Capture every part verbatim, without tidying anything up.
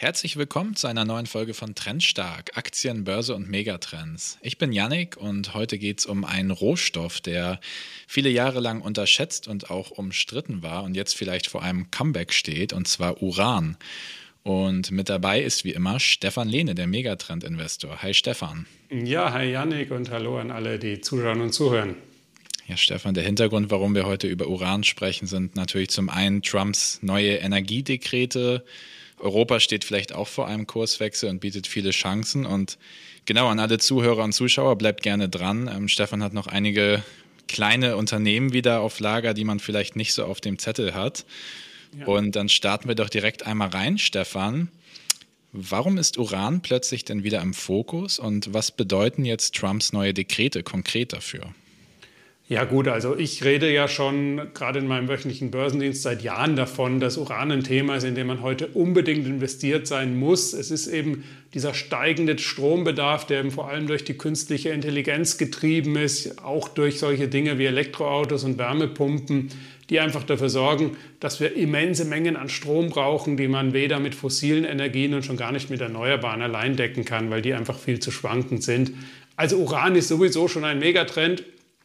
Herzlich willkommen zu einer neuen Folge von Trendstark, Aktien, Börse und Megatrends. Ich bin Yannick und heute geht es um einen Rohstoff, der viele Jahre lang unterschätzt und auch umstritten war und jetzt vielleicht vor einem Comeback steht, und zwar Uran. Und mit dabei ist wie immer Stefan Lehne, der Megatrend-Investor. Hi Stefan. Ja, hi Yannick und hallo an alle, die zuschauen und zuhören. Ja, Stefan, der Hintergrund, warum wir heute über Uran sprechen, sind natürlich zum einen Trumps neue Energiedekrete. Europa steht vielleicht auch vor einem Kurswechsel und bietet viele Chancen. Und genau, an alle Zuhörer und Zuschauer, bleibt gerne dran. Ähm, Stefan hat noch einige kleine Unternehmen wieder auf Lager, die man vielleicht nicht so auf dem Zettel hat. Ja. Und dann starten wir doch direkt einmal rein, Stefan. Warum ist Uran plötzlich denn wieder im Fokus und was bedeuten jetzt Trumps neue Dekrete konkret dafür? Ja gut, also ich rede ja schon gerade in meinem wöchentlichen Börsendienst seit Jahren davon, dass Uran ein Thema ist, in dem man heute unbedingt investiert sein muss. Es ist eben dieser steigende Strombedarf, der eben vor allem durch die künstliche Intelligenz getrieben ist, auch durch solche Dinge wie Elektroautos und Wärmepumpen, die einfach dafür sorgen, dass wir immense Mengen an Strom brauchen, die man weder mit fossilen Energien und schon gar nicht mit Erneuerbaren allein decken kann, weil die einfach viel zu schwankend sind. Also Uran ist sowieso schon ein Megatrend.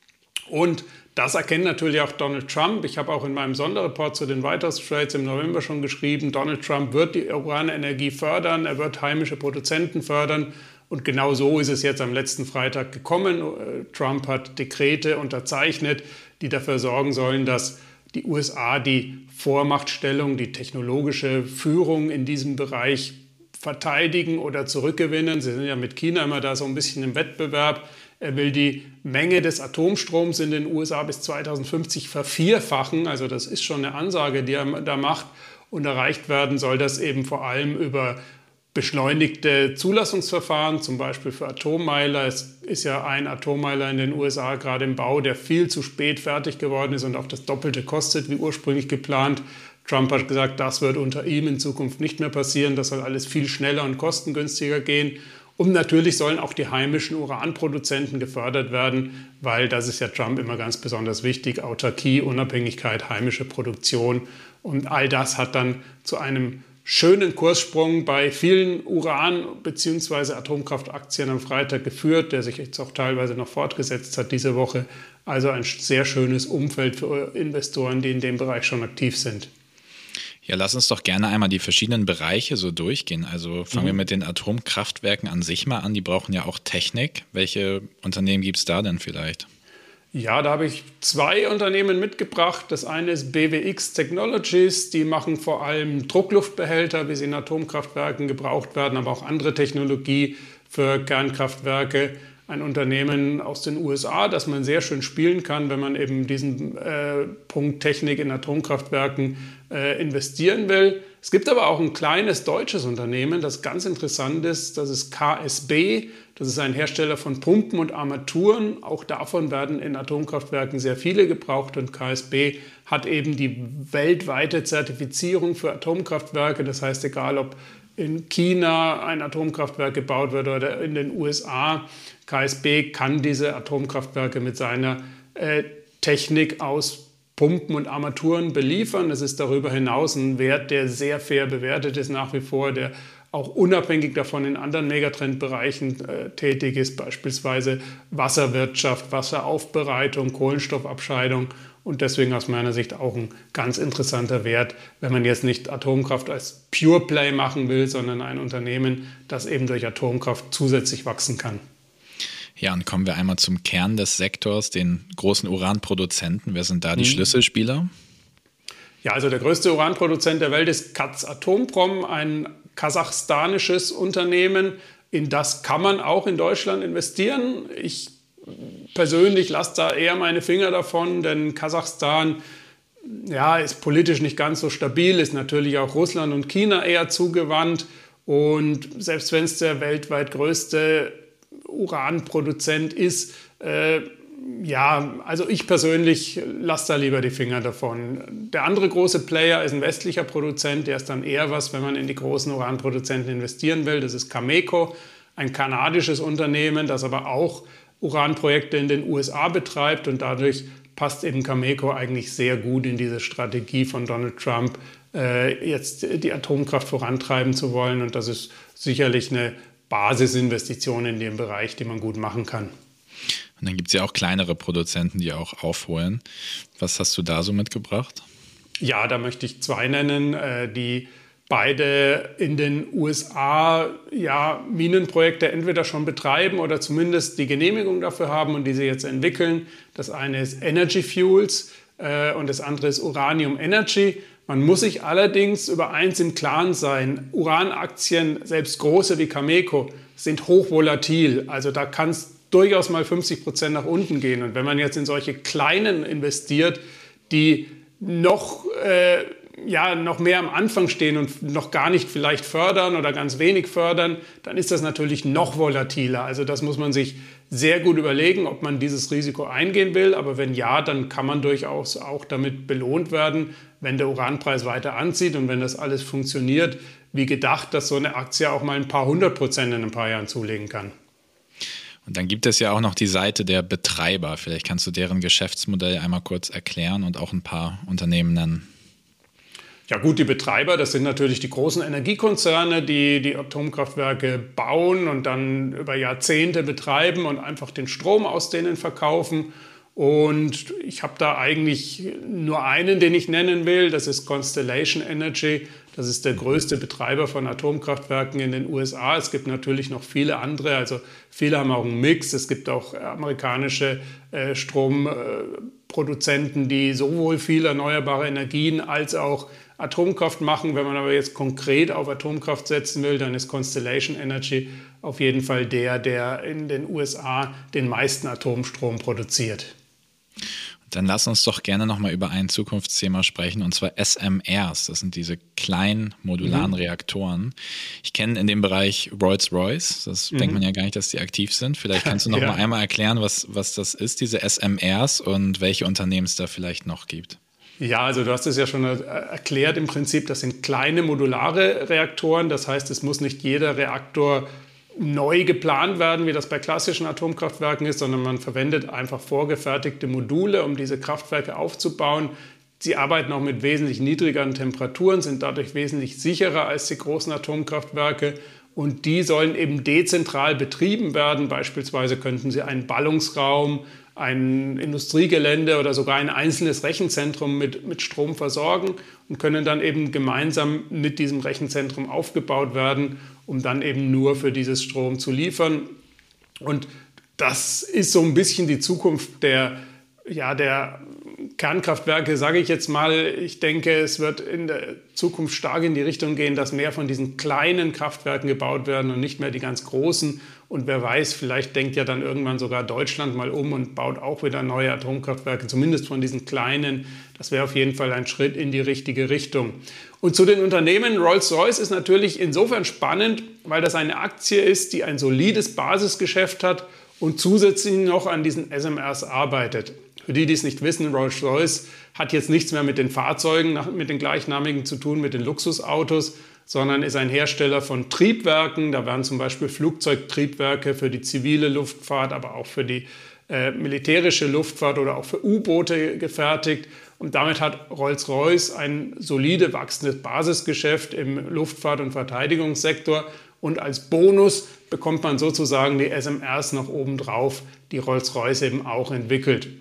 Und das erkennt natürlich auch Donald Trump. Ich habe auch in meinem Sonderreport zu den Vitas Trades im November schon geschrieben, Donald Trump wird die Uranenergie fördern, er wird heimische Produzenten fördern. Und genau so ist es jetzt am letzten Freitag gekommen. Trump hat Dekrete unterzeichnet, die dafür sorgen sollen, dass die U S A die Vormachtstellung, die technologische Führung in diesem Bereich verteidigen oder zurückgewinnen. Sie sind ja mit China immer da so ein bisschen im Wettbewerb. Er will die Menge des Atomstroms in den U S A bis zweitausendfünfzig vervierfachen. Also das ist schon eine Ansage, die er da macht. Und erreicht werden soll das eben vor allem über beschleunigte Zulassungsverfahren, zum Beispiel für Atommeiler. Es ist ja ein Atommeiler in den U S A gerade im Bau, der viel zu spät fertig geworden ist und auch das Doppelte kostet wie ursprünglich geplant. Trump hat gesagt, das wird unter ihm in Zukunft nicht mehr passieren. Das soll alles viel schneller und kostengünstiger gehen. Und natürlich sollen auch die heimischen Uranproduzenten gefördert werden, weil das ist ja Trump immer ganz besonders wichtig. Autarkie, Unabhängigkeit, heimische Produktion. Und all das hat dann zu einem schönen Kurssprung bei vielen Uran- bzw. Atomkraftaktien am Freitag geführt, der sich jetzt auch teilweise noch fortgesetzt hat diese Woche. Also ein sehr schönes Umfeld für Investoren, die in dem Bereich schon aktiv sind. Ja, lass uns doch gerne einmal die verschiedenen Bereiche so durchgehen. Also fangen mhm. wir mit den Atomkraftwerken an sich mal an. Die brauchen ja auch Technik. Welche Unternehmen gibt es da denn vielleicht? Ja, da habe ich zwei Unternehmen mitgebracht. Das eine ist B W X Technologies. Die machen vor allem Druckluftbehälter, wie sie in Atomkraftwerken gebraucht werden, aber auch andere Technologie für Kernkraftwerke. Ein Unternehmen aus den U S A, das man sehr schön spielen kann, wenn man eben diesen äh, Punkt Technik in Atomkraftwerken äh, investieren will. Es gibt aber auch ein kleines deutsches Unternehmen, das ganz interessant ist. Das ist K S B. Das ist ein Hersteller von Pumpen und Armaturen. Auch davon werden in Atomkraftwerken sehr viele gebraucht. Und K S B hat eben die weltweite Zertifizierung für Atomkraftwerke. Das heißt, egal ob in China ein Atomkraftwerk gebaut wird oder in den U S A, K S B kann diese Atomkraftwerke mit seiner äh, Technik aus Pumpen und Armaturen beliefern. Es ist darüber hinaus ein Wert, der sehr fair bewertet ist nach wie vor, der auch unabhängig davon in anderen Megatrendbereichen äh, tätig ist, beispielsweise Wasserwirtschaft, Wasseraufbereitung, Kohlenstoffabscheidung. Und deswegen aus meiner Sicht auch ein ganz interessanter Wert, wenn man jetzt nicht Atomkraft als Pure Play machen will, sondern ein Unternehmen, das eben durch Atomkraft zusätzlich wachsen kann. Ja, und kommen wir einmal zum Kern des Sektors, den großen Uranproduzenten. Wer sind da die hm. Schlüsselspieler? Ja, also der größte Uranproduzent der Welt ist Kazatomprom, ein kasachstanisches Unternehmen. In das kann man auch in Deutschland investieren. Ich persönlich lasse da eher meine Finger davon, denn Kasachstan ja, ist politisch nicht ganz so stabil, ist natürlich auch Russland und China eher zugewandt. Und selbst wenn es der weltweit größte Uranproduzent ist, äh, ja, also ich persönlich lasse da lieber die Finger davon. Der andere große Player ist ein westlicher Produzent, der ist dann eher was, wenn man in die großen Uranproduzenten investieren will. Das ist Cameco, ein kanadisches Unternehmen, das aber auch Uranprojekte in den U S A betreibt und dadurch passt eben Cameco eigentlich sehr gut in diese Strategie von Donald Trump, äh, jetzt die Atomkraft vorantreiben zu wollen. Und das ist sicherlich eine Basisinvestition in dem Bereich, die man gut machen kann. Und dann gibt es ja auch kleinere Produzenten, die auch aufholen. Was hast du da so mitgebracht? Ja, da möchte ich zwei nennen, äh, die beide in den U S A ja, Minenprojekte entweder schon betreiben oder zumindest die Genehmigung dafür haben und die sie jetzt entwickeln. Das eine ist Energy Fuels äh, und das andere ist Uranium Energy. Man muss sich allerdings über eins im Klaren sein. Uranaktien, selbst große wie Cameco, sind hochvolatil. Also da kann es durchaus mal fünfzig Prozent nach unten gehen. Und wenn man jetzt in solche kleinen investiert, die noch... Äh, ja, noch mehr am Anfang stehen und noch gar nicht vielleicht fördern oder ganz wenig fördern, dann ist das natürlich noch volatiler. Also das muss man sich sehr gut überlegen, ob man dieses Risiko eingehen will. Aber wenn ja, dann kann man durchaus auch damit belohnt werden, wenn der Uranpreis weiter anzieht und wenn das alles funktioniert, wie gedacht, dass so eine Aktie auch mal ein paar hundert Prozent in ein paar Jahren zulegen kann. Und dann gibt es ja auch noch die Seite der Betreiber. Vielleicht kannst du deren Geschäftsmodell einmal kurz erklären und auch ein paar Unternehmen nennen. Ja gut, die Betreiber, das sind natürlich die großen Energiekonzerne, die die Atomkraftwerke bauen und dann über Jahrzehnte betreiben und einfach den Strom aus denen verkaufen. Und ich habe da eigentlich nur einen, den ich nennen will, das ist Constellation Energy. Das ist der größte Betreiber von Atomkraftwerken in den U S A. Es gibt natürlich noch viele andere, also viele haben auch einen Mix. Es gibt auch amerikanische äh, Stromproduzenten, die sowohl viel erneuerbare Energien als auch Atomkraft machen. Wenn man aber jetzt konkret auf Atomkraft setzen will, dann ist Constellation Energy auf jeden Fall der, der in den U S A den meisten Atomstrom produziert. Dann lass uns doch gerne nochmal über ein Zukunftsthema sprechen, und zwar S M Rs. Das sind diese kleinen modularen mhm. Reaktoren. Ich kenne in dem Bereich Rolls-Royce. Das mhm. denkt man ja gar nicht, dass die aktiv sind. Vielleicht kannst du noch ja. mal einmal erklären, was, was das ist, diese S M Rs, und welche Unternehmen es da vielleicht noch gibt. Ja, also du hast es ja schon erklärt im Prinzip, das sind kleine modulare Reaktoren. Das heißt, es muss nicht jeder Reaktor neu geplant werden, wie das bei klassischen Atomkraftwerken ist, sondern man verwendet einfach vorgefertigte Module, um diese Kraftwerke aufzubauen. Sie arbeiten auch mit wesentlich niedrigeren Temperaturen, sind dadurch wesentlich sicherer als die großen Atomkraftwerke. Und die sollen eben dezentral betrieben werden. Beispielsweise könnten sie einen Ballungsraum, ein Industriegelände oder sogar ein einzelnes Rechenzentrum mit, mit Strom versorgen und können dann eben gemeinsam mit diesem Rechenzentrum aufgebaut werden, um dann eben nur für dieses Strom zu liefern. Und das ist so ein bisschen die Zukunft der, ja, der Kernkraftwerke, sage ich jetzt mal. Ich denke, es wird in der Zukunft stark in die Richtung gehen, dass mehr von diesen kleinen Kraftwerken gebaut werden und nicht mehr die ganz großen. Und wer weiß, vielleicht denkt ja dann irgendwann sogar Deutschland mal um und baut auch wieder neue Atomkraftwerke, zumindest von diesen kleinen. Das wäre auf jeden Fall ein Schritt in die richtige Richtung. Und zu den Unternehmen, Rolls-Royce ist natürlich insofern spannend, weil das eine Aktie ist, die ein solides Basisgeschäft hat und zusätzlich noch an diesen S M Rs arbeitet. Für die, die es nicht wissen, Rolls-Royce hat jetzt nichts mehr mit den Fahrzeugen, mit den gleichnamigen zu tun, mit den Luxusautos, sondern ist ein Hersteller von Triebwerken. Da werden zum Beispiel Flugzeugtriebwerke für die zivile Luftfahrt, aber auch für die äh, militärische Luftfahrt oder auch für U-Boote gefertigt. Und damit hat Rolls-Royce ein solide wachsendes Basisgeschäft im Luftfahrt- und Verteidigungssektor. Und als Bonus bekommt man sozusagen die S M Rs noch obendrauf, die Rolls-Royce eben auch entwickelt.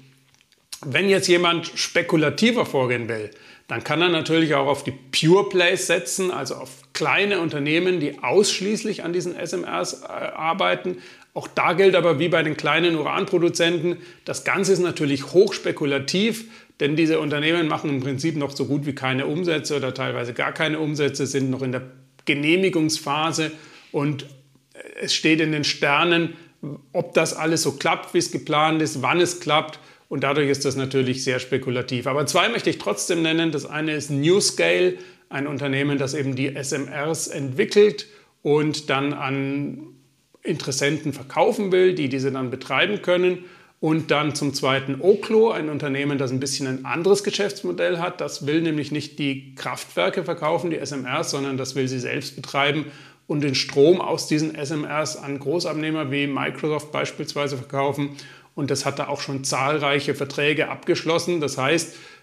Wenn jetzt jemand spekulativer vorgehen will, dann kann er natürlich auch auf die Pure Plays setzen, also auf kleine Unternehmen, die ausschließlich an diesen S M Rs arbeiten. Auch da gilt aber wie bei den kleinen Uranproduzenten, das Ganze ist natürlich hochspekulativ, denn diese Unternehmen machen im Prinzip noch so gut wie keine Umsätze oder teilweise gar keine Umsätze, sind noch in der Genehmigungsphase und es steht in den Sternen, ob das alles so klappt, wie es geplant ist, wann es klappt. Und dadurch ist das natürlich sehr spekulativ. Aber zwei möchte ich trotzdem nennen. Das eine ist NewScale, ein Unternehmen, das eben die S M Rs entwickelt und dann an Interessenten verkaufen will, die diese dann betreiben können. Und dann zum zweiten Oklo, ein Unternehmen, das ein bisschen ein anderes Geschäftsmodell hat. Das will nämlich nicht die Kraftwerke verkaufen, die S M Rs, sondern das will sie selbst betreiben und den Strom aus diesen S M Rs an Großabnehmer wie Microsoft beispielsweise verkaufen. Und das hat da auch schon zahlreiche Verträge abgeschlossen. Das heißt,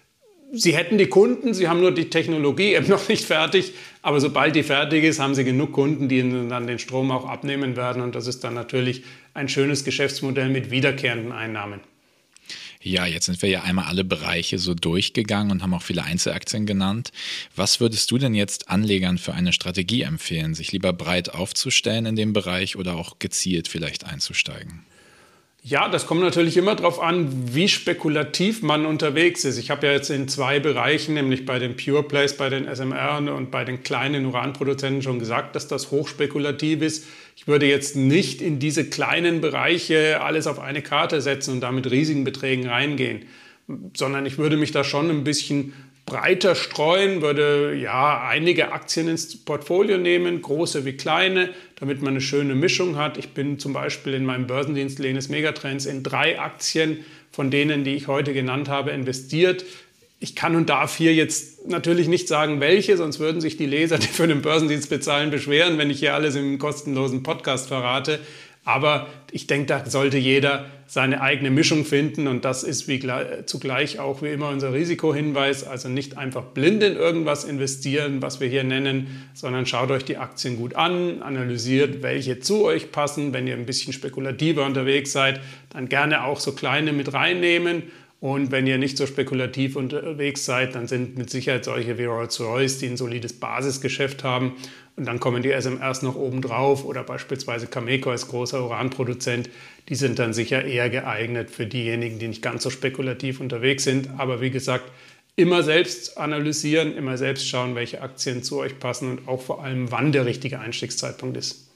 Sie hätten die Kunden, sie haben nur die Technologie eben noch nicht fertig. Aber sobald die fertig ist, haben sie genug Kunden, die ihnen dann den Strom auch abnehmen werden. Und das ist dann natürlich ein schönes Geschäftsmodell mit wiederkehrenden Einnahmen. Ja, jetzt sind wir ja einmal alle Bereiche so durchgegangen und haben auch viele Einzelaktien genannt. Was würdest du denn jetzt Anlegern für eine Strategie empfehlen, sich lieber breit aufzustellen in dem Bereich oder auch gezielt vielleicht einzusteigen? Ja, das kommt natürlich immer darauf an, wie spekulativ man unterwegs ist. Ich habe ja jetzt in zwei Bereichen, nämlich bei den Pure Plays, bei den S M R und bei den kleinen Uranproduzenten schon gesagt, dass das hochspekulativ ist. Ich würde jetzt nicht in diese kleinen Bereiche alles auf eine Karte setzen und da mit riesigen Beträgen reingehen, sondern ich würde mich da schon ein bisschen breiter streuen, würde ja einige Aktien ins Portfolio nehmen, große wie kleine, damit man eine schöne Mischung hat. Ich bin zum Beispiel in meinem Börsendienst Lenes Megatrends in drei Aktien von denen, die ich heute genannt habe, investiert. Ich kann und darf hier jetzt natürlich nicht sagen, welche, sonst würden sich die Leser, die für den Börsendienst bezahlen, beschweren, wenn ich hier alles im kostenlosen Podcast verrate. Aber ich denke, da sollte jeder seine eigene Mischung finden und das ist wie zugleich auch wie immer unser Risikohinweis. Also nicht einfach blind in irgendwas investieren, was wir hier nennen, sondern schaut euch die Aktien gut an, analysiert, welche zu euch passen. Wenn ihr ein bisschen spekulativer unterwegs seid, dann gerne auch so kleine mit reinnehmen. Und wenn ihr nicht so spekulativ unterwegs seid, dann sind mit Sicherheit solche wie Rolls-Royce, die ein solides Basisgeschäft haben. Und dann kommen die S M Rs noch oben drauf oder beispielsweise Cameco als großer Uranproduzent. Die sind dann sicher eher geeignet für diejenigen, die nicht ganz so spekulativ unterwegs sind. Aber wie gesagt, immer selbst analysieren, immer selbst schauen, welche Aktien zu euch passen und auch vor allem, wann der richtige Einstiegszeitpunkt ist.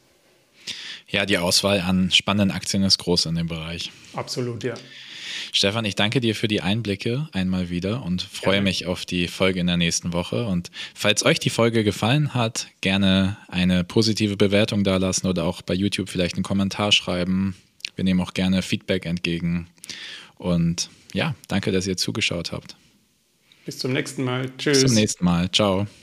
Ja, die Auswahl an spannenden Aktien ist groß in dem Bereich. Absolut, ja. Stefan, ich danke dir für die Einblicke einmal wieder und freue gerne. mich auf die Folge in der nächsten Woche. Und falls euch die Folge gefallen hat, gerne eine positive Bewertung dalassen oder auch bei YouTube vielleicht einen Kommentar schreiben. Wir nehmen auch gerne Feedback entgegen. Und ja, danke, dass ihr zugeschaut habt. Bis zum nächsten Mal. Tschüss. Bis zum nächsten Mal. Ciao.